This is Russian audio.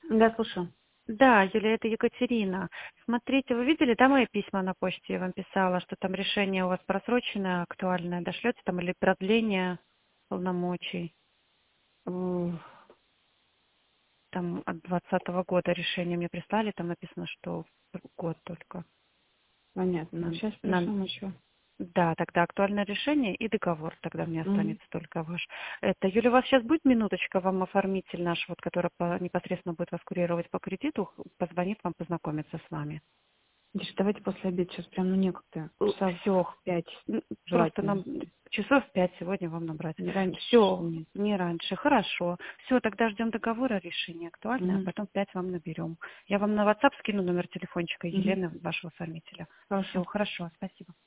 Да, слушаю. Да, Юлия, это Екатерина. Смотрите, вы видели, да, мои письма на почте? Я вам писала, что там решение у вас просроченное, актуальное, дошлете там или продление полномочий. Там от 2020 года решение мне прислали, там написано, что год только. Понятно. Ну, Нам- сейчас нам- пришлем еще. Да, тогда актуальное решение и договор, тогда мне Мгм. останется только ваш. Это, Юля, у вас сейчас будет минуточка, вам оформитель наш, вот, который непосредственно будет вас курировать по кредиту, позвонит вам познакомиться с вами. Диш, давайте после обеда, сейчас прям, ну, некогда. Часа Все, в 5 просто желательно. нам часов 5 сегодня вам набрать. Не раньше Все, нет. не раньше, хорошо. Все, тогда ждем договора, решение актуальное, а Мгм. потом в 5 вам наберем. Я вам на WhatsApp скину номер телефончика Мгм. Елены, вашего оформителя. Хорошо. Все, хорошо, спасибо.